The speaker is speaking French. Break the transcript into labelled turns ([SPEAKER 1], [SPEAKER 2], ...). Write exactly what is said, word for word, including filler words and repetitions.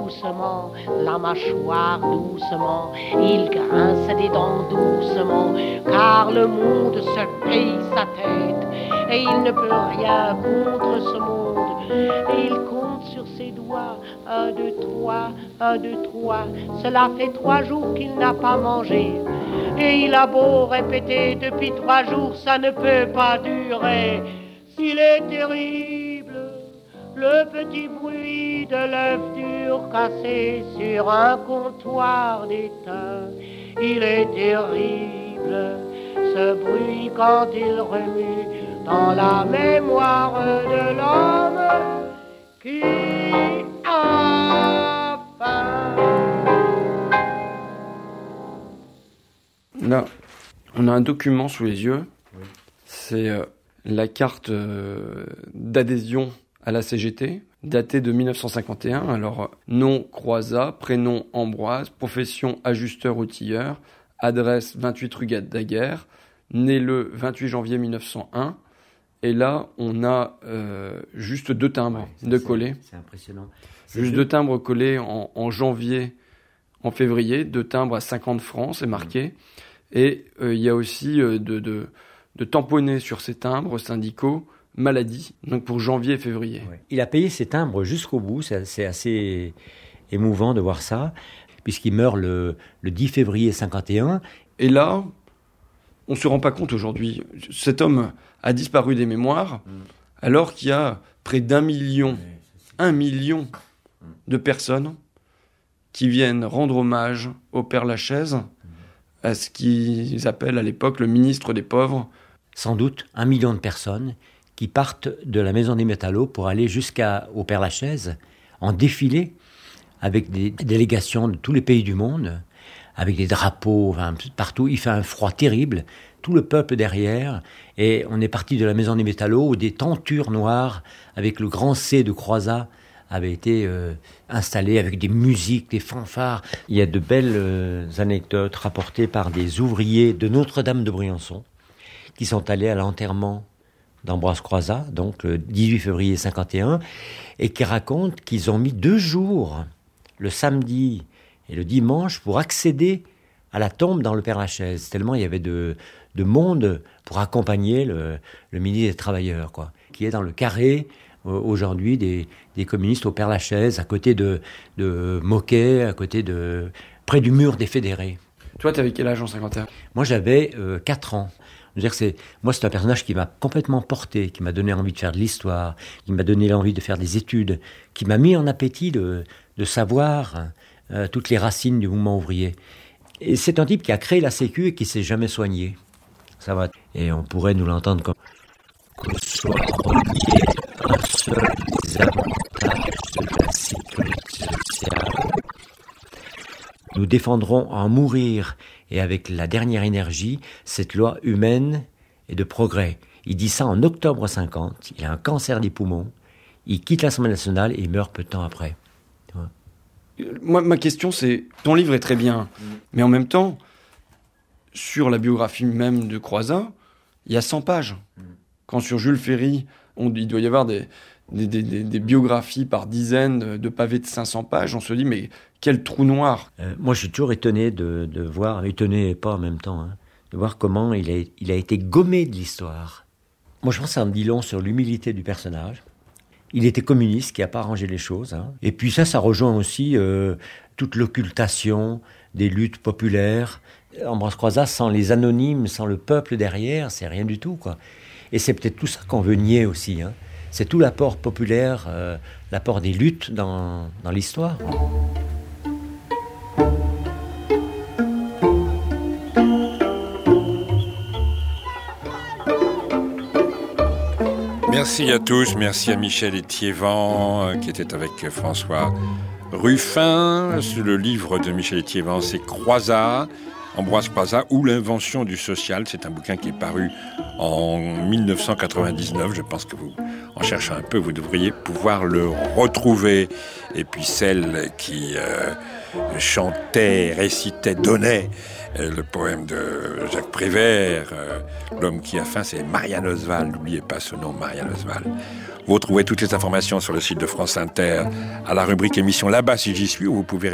[SPEAKER 1] doucement, la mâchoire doucement, il grince des dents doucement, car le monde se paye sa tête, et il ne peut rien contre ce monde, et il compte sur ses doigts, un, deux, trois, un, deux, trois, cela fait trois jours qu'il n'a pas mangé, et il a beau répéter depuis trois jours, ça ne peut pas durer. Il est terrible, le petit bruit de l'œuf dur cassé sur un comptoir d'étain. Il est terrible, ce bruit quand il remue dans la mémoire de l'homme qui a faim.
[SPEAKER 2] Là, on a un document sous les yeux, c'est... Euh... la carte euh, d'adhésion à la C G T, datée de mille neuf cent cinquante et un. Alors, nom Croizat, prénom Ambroise, profession ajusteur-outilleur, adresse vingt-huit rue Daguerre, né le vingt-huit janvier mille neuf cent un. Et là, on a euh, juste deux timbres ouais, de collés.
[SPEAKER 3] C'est impressionnant. C'est
[SPEAKER 2] juste
[SPEAKER 3] que...
[SPEAKER 2] deux timbres collés en, en janvier, en février, deux timbres à cinquante francs, c'est marqué. Mmh. Et il euh, y a aussi euh, de... de de tamponner sur ces timbres syndicaux maladie, donc pour janvier et février.
[SPEAKER 3] Ouais. Il a payé ses timbres jusqu'au bout, c'est, c'est assez émouvant de voir ça, puisqu'il meurt le, le dix février cinquante et un.
[SPEAKER 2] Et là, on ne se rend pas compte aujourd'hui. Cet homme a disparu des mémoires, mmh. alors qu'il y a près d'un million, ouais, un million mmh. de personnes qui viennent rendre hommage au Père Lachaise, mmh. à ce qu'ils appellent à l'époque le ministre des pauvres.
[SPEAKER 3] Sans doute un million de personnes qui partent de la Maison des Métallos pour aller jusqu'au Père Lachaise en défilé avec des délégations de tous les pays du monde, avec des drapeaux enfin, partout. Il fait un froid terrible, tout le peuple derrière. Et on est parti de la Maison des Métallos où des tentures noires avec le grand C de Croizat avaient été euh, installées avec des musiques, des fanfares. Il y a de belles euh, anecdotes rapportées par des ouvriers de Notre-Dame de Briançon qui sont allés à l'enterrement d'Ambroise Croizat, donc le dix-huit février cinquante et un, et qui racontent qu'ils ont mis deux jours, le samedi et le dimanche, pour accéder à la tombe dans le Père Lachaise, tellement il y avait de, de monde pour accompagner le, le ministre des Travailleurs, quoi, qui est dans le carré euh, aujourd'hui des, des communistes au Père Lachaise, à côté de, de Moquet, à côté de... près du mur des fédérés.
[SPEAKER 2] Toi, tu avais quel âge en cinquante et un ?
[SPEAKER 3] Moi, j'avais euh, quatre ans. Je veux dire que c'est, moi, c'est un personnage qui m'a complètement porté, qui m'a donné envie de faire de l'histoire, qui m'a donné envie de faire des études, qui m'a mis en appétit de, de savoir euh, toutes les racines du mouvement ouvrier. Et c'est un type qui a créé la Sécu et qui s'est jamais soigné. Ça va. Et on pourrait nous l'entendre comme que soit relié un seul des avantages de la sécurité sociale. Nous défendrons en mourir et avec la dernière énergie cette loi humaine et de progrès. Il dit ça en octobre cinquante, il a un cancer des poumons, il quitte l'Assemblée nationale et il meurt peu de temps après. Tu vois ?
[SPEAKER 2] Moi, ma question, c'est, ton livre est très bien, mmh. mais en même temps, sur la biographie même de Croizat, il y a cent pages. Mmh. Quand sur Jules Ferry, on, il doit y avoir des, des, des, des, des biographies par dizaines de pavés de cinq cents pages, on se dit, mais quel trou noir.
[SPEAKER 3] euh, Moi, je suis toujours étonné de, de voir, étonné et pas en même temps, hein, de voir comment il a, il a été gommé de l'histoire. Moi, je pense que ça en dit long sur l'humilité du personnage. Il était communiste, qui n'a pas arrangé les choses. Hein. Et puis ça, ça rejoint aussi euh, toute l'occultation des luttes populaires. Ambroise Croizat, sans les anonymes, sans le peuple derrière, c'est rien du tout, quoi. Et c'est peut-être tout ça qu'on veut nier aussi, hein. C'est tout l'apport populaire, euh, l'apport des luttes dans, dans l'histoire.
[SPEAKER 4] Merci à tous, merci à Michel Étiévant euh, qui était avec François Ruffin. Le livre de Michel Étiévant, c'est Croizat, Ambroise Croizat ou l'invention du social. C'est un bouquin qui est paru en mille neuf cent quatre-vingt-dix-neuf. Je pense que vous, en cherchant un peu, vous devriez pouvoir le retrouver. Et puis celle qui euh, chantait, récitait, donnait euh, le poème de Jacques Prévert, euh, L'homme qui a faim, c'est Marianne Oswald. N'oubliez pas ce nom, Marianne Oswald. Vous retrouvez toutes les informations sur le site de France Inter, à la rubrique émission Là-bas si j'y suis, où vous pouvez